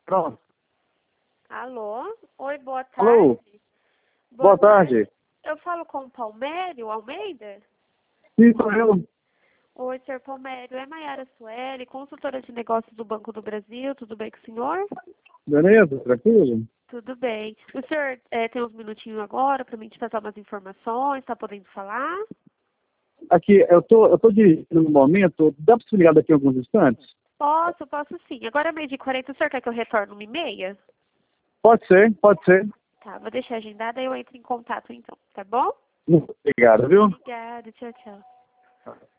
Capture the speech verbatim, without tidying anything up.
Pronto. Alô? Oi, boa tarde. Alô? Boa tarde. Eu falo com o Palmério Almeida? Sim, sou eu. Oi, senhor Palmério. É Maiara Sueli, consultora de negócios do Banco do Brasil. Tudo bem com o senhor? Beleza? Tranquilo? Tudo bem. O senhor eh, tem uns minutinhos agora para mim te passar umas informações? Está podendo falar? Aqui, eu tô, eu tô dirigindo no momento. Dá pra se ligar daqui a alguns instantes? Posso, posso sim. Agora é meio de quarenta. O senhor quer que eu retorne uma e meia? Pode ser, pode ser. Tá, vou deixar agendada e eu entro em contato então, tá bom? Obrigado, viu? Obrigada, tchau, tchau.